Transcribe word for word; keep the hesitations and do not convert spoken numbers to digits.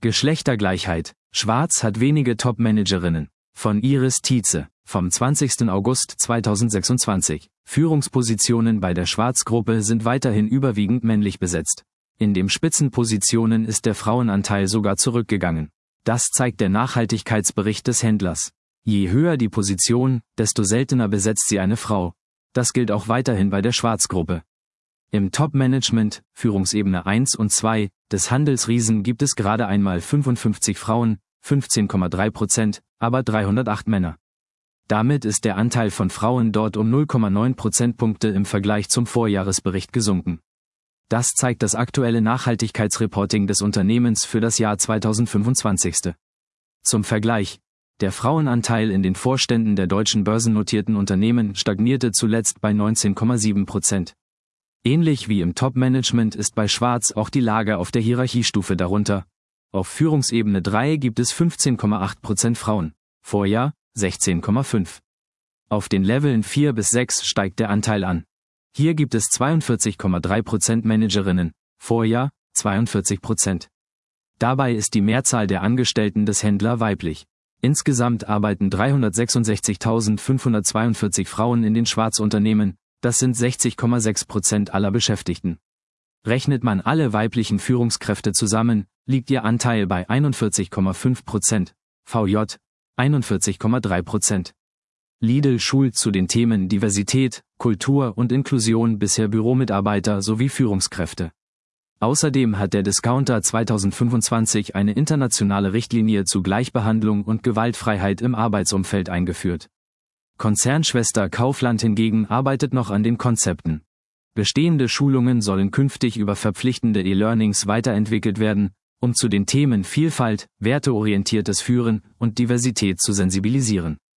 Geschlechtergleichheit. Schwarz hat wenige Top-Managerinnen. Von Iris Tietze, vom zwanzigsten August zweitausendsechsundzwanzig. Führungspositionen bei der Schwarz-Gruppe sind weiterhin überwiegend männlich besetzt. In den Spitzenpositionen ist der Frauenanteil sogar zurückgegangen. Das zeigt der Nachhaltigkeitsbericht des Händlers. Je höher die Position, desto seltener besetzt sie eine Frau. Das gilt auch weiterhin bei der Schwarz-Gruppe. Im Top-Management, Führungsebene eins und zwei, des Handelsriesen gibt es gerade einmal fünfundfünfzig Frauen, fünfzehn Komma drei Prozent, aber dreihundertacht Männer. Damit ist der Anteil von Frauen dort um null Komma neun Prozentpunkte im Vergleich zum Vorjahresbericht gesunken. Das zeigt das aktuelle Nachhaltigkeitsreporting des Unternehmens für das Jahr zweitausendfünfundzwanzig. Zum Vergleich: Der Frauenanteil in den Vorständen der deutschen börsennotierten Unternehmen stagnierte zuletzt bei neunzehn Komma sieben Prozent. Ähnlich wie im Top-Management ist bei Schwarz auch die Lage auf der Hierarchiestufe darunter. Auf Führungsebene drei gibt es fünfzehn Komma acht Prozent Frauen, Vorjahr sechzehn Komma fünf. Auf den Leveln vier bis sechs steigt der Anteil an. Hier gibt es zweiundvierzig Komma drei Prozent Managerinnen, Vorjahr zweiundvierzig Prozent. Dabei ist die Mehrzahl der Angestellten des Händlers weiblich. Insgesamt arbeiten dreihundertsechsundsechzigtausendfünfhundertzweiundvierzig Frauen in den Schwarzunternehmen, das sind sechzig Komma sechs Prozent aller Beschäftigten. Rechnet man alle weiblichen Führungskräfte zusammen, liegt ihr Anteil bei einundvierzig Komma fünf Prozent, V J einundvierzig Komma drei Prozent. Lidl schult zu den Themen Diversität, Kultur und Inklusion bisher Büromitarbeiter sowie Führungskräfte. Außerdem hat der Discounter zweitausendfünfundzwanzig eine internationale Richtlinie zu Gleichbehandlung und Gewaltfreiheit im Arbeitsumfeld eingeführt. Konzernschwester Kaufland hingegen arbeitet noch an den Konzepten. Bestehende Schulungen sollen künftig über verpflichtende E-Learnings weiterentwickelt werden, um zu den Themen Vielfalt, werteorientiertes Führen und Diversität zu sensibilisieren.